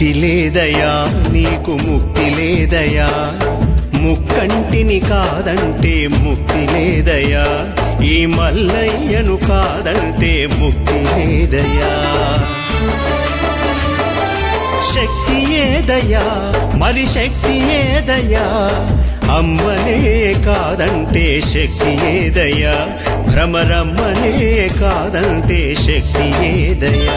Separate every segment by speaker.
Speaker 1: ముక్తి లేదయా నీకు ముక్తి లేదయా, ముక్కంటిని కాదంటే ముక్తి లేదయా, ఈ మల్లయ్యను కాదంటే ముక్తి లేదయా. శక్తి ఏదయా మరి శక్తి ఏదయా, అమ్మనే కాదంటే శక్తి ఏదయా, భ్రమరమ్మనే కాదంటే శక్తి ఏదయా.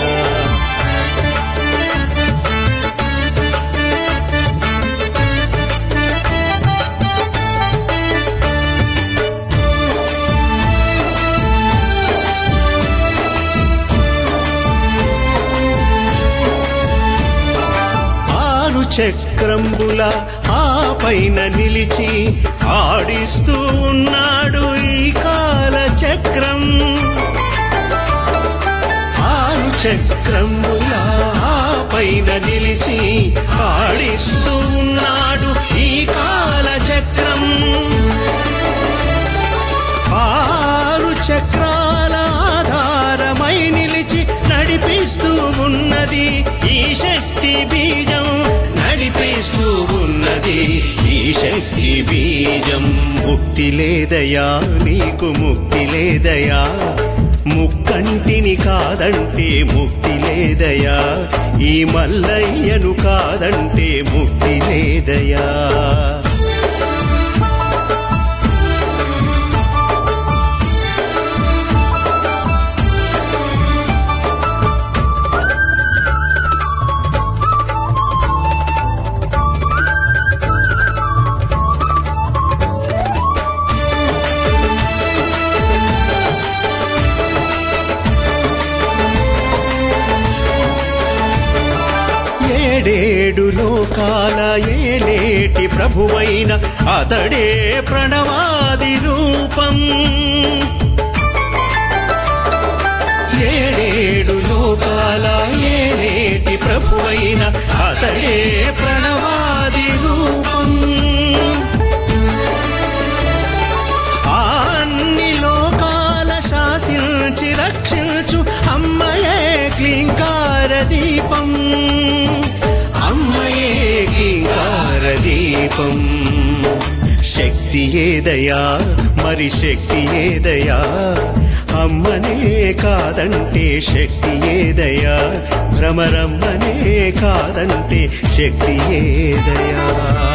Speaker 1: చక్రంబుల ఆ పైన నిలిచి ఆడిస్తూ ఉన్నాడు ఈ కాల చక్రం. ఆరు చక్రంబుల ఆ పైన నిలిచి ఆడిస్తూ ఉన్నాడు ఈ కాల చక్రం. ఆరు చక్రాల ఆధారమై నిలిచి నడిపిస్తూ ఉన్నది ఈ శక్తి బీజం, నడిపిస్తూ ఉన్నది ఈ శక్తి బీజం. ముక్తి లేదయా నీకు ముక్తి లేదయా, ముక్కంటిని కాదంటే ముక్తి లేదయా, ఈ మల్లయ్యను కాదంటే ముక్తి లేదయా. ఏడేడు లోకాల ఏలేటి ప్రభువైన అతడే ప్రణవాది రూపం. ఏడేడు లోకాల ఏలేటి ప్రభువైన అతడే ప్రణవాది రూపం. అన్ని లోకాల శాసించి రక్షించు అమ్మయే క్లీంకార దీపం, అమ్మయే క్లీంకార దీపం. శక్తి ఏదయా మరి శక్తి ఏదయా, అమ్మనే కాదంటే శక్తి ఏదయా, భ్రమరమ్మనే కాదంటే శక్తి ఏదయా.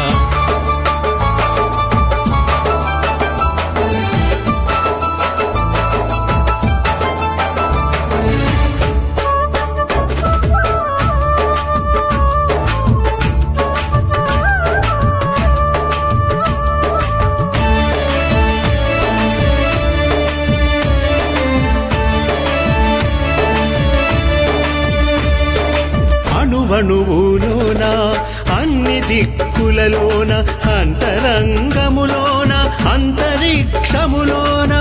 Speaker 1: అణువులోన అన్ని దిక్కులలోన అంతరంగములోన అంతరిక్షములోన,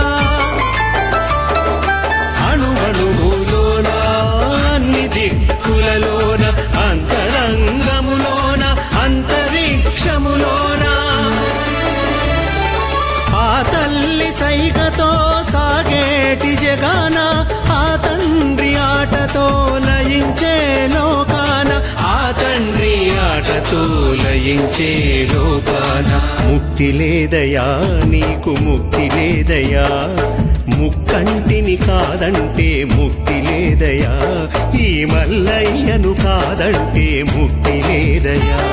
Speaker 1: అణువులోన అన్ని దిక్కులలోన అంతరంగములోన అంతరిక్షములోన. ఆ తల్లి సైగతో సాగేటి జగాన, ఆ తండ్రి ఆటతో లయించే లోకాన, ఆ తండ్రి ఆటతో లయించే లోకాన. ముక్తి లేదయా నీకు ముక్తి లేదయా, ముక్కంటిని కాదంటే ముక్తి లేదయా, ఈ మల్లయ్యను కాదంటే ముక్తి లేదయా.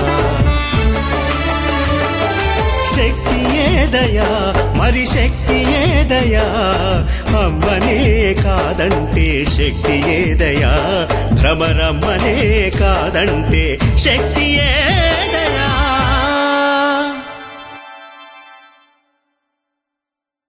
Speaker 1: శక్తి ఏదయా మరి శక్తి ఏదయా, అమ్మనే కాదంటే శక్తి ఏదయా, భ్రమరమ్మనే కాదంటే శక్తి ఏదయా.